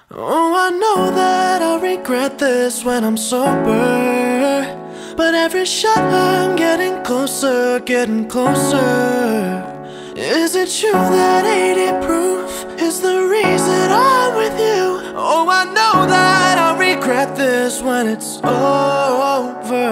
Oh, I know that I'll regret this when I'm sober, but every shot I'm getting closer, getting closer. Is it true that 80 proof is the reason I'm with you? Oh, I know that I'll regret this when it's over.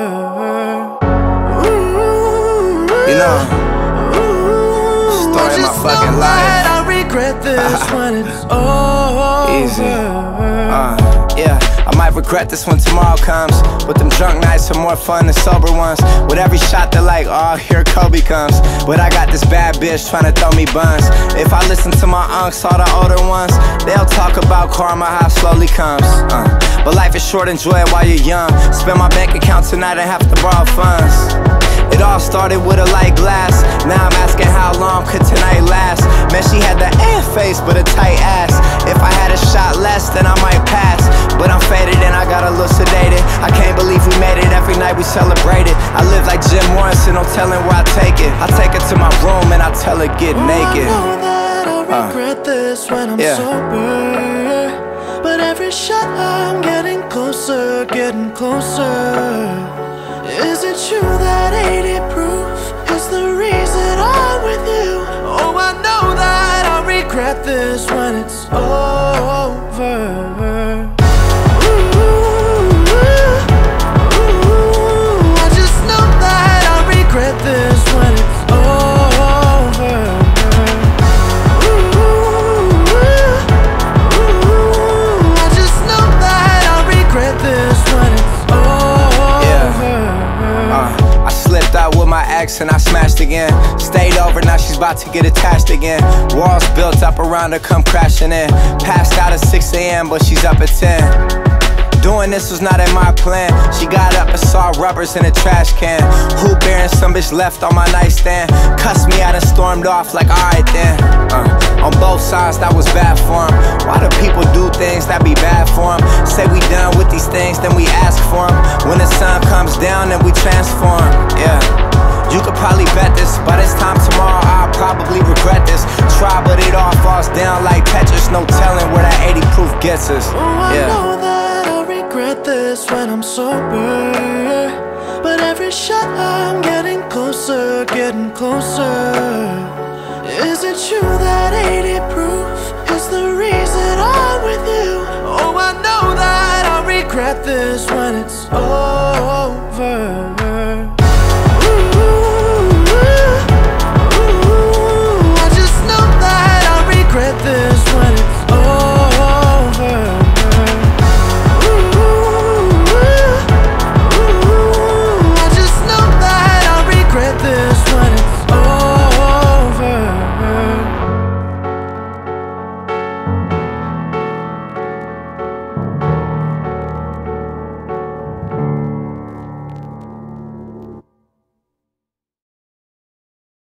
Ooh, you know, story of my fucking life. I'll regret this when it's over. Easy. Yeah, I might regret this when tomorrow comes, but them drunk nights are more fun than sober ones. With every shot they're like, oh, here Kobe comes. But I got this bad bitch trying to throw me buns. If I listen to my unks, all the older ones, they'll talk about karma, how it slowly comes. But life is short, enjoy it while you're young. Spend my bank account tonight and have to borrow funds. It all started with a light glass. Now I'm asking how long could tonight last. Man, she had the face but a tight ass. If I had a shot less, then I might pass. But I'm faded and I got a little sedated. I can't believe we made it, every night we celebrated. I live like Jim Morrison, no telling where I take it. I take her to my room and I tell her get naked. I know that I'll regret this when I'm sober, but every shot I'm getting closer, getting closer. Is it true that 80 proof is the reason I'm with you? Oh, I know that I'll regret this when it's over. I just know that I'll regret this when it's over. I just know that I'll regret this when it's over. I slipped out with my ex and I smashed again. Stayed over, now she's about to get attached again. Walls built up around her, come crashing in. Passed out at 6 AM, but she's up at 10. Doing this was not in my plan. She got up and saw rubbers in a trash can. Who bearing some bitch left on my nightstand. Cussed me out and stormed off like alright then. On both sides that was bad for 'em. Why do people do things that be bad for 'em? Say we done with these things, then we ask for 'em. When the sun comes down, then we transform. Yeah. You could probably bet this, by this time tomorrow I'll probably regret this. Try but it all falls down like Tetris. No telling where that 80 proof gets us. I know that I'll regret this when I'm sober, but every shot I'm getting closer, getting closer. Is it true that 80 proof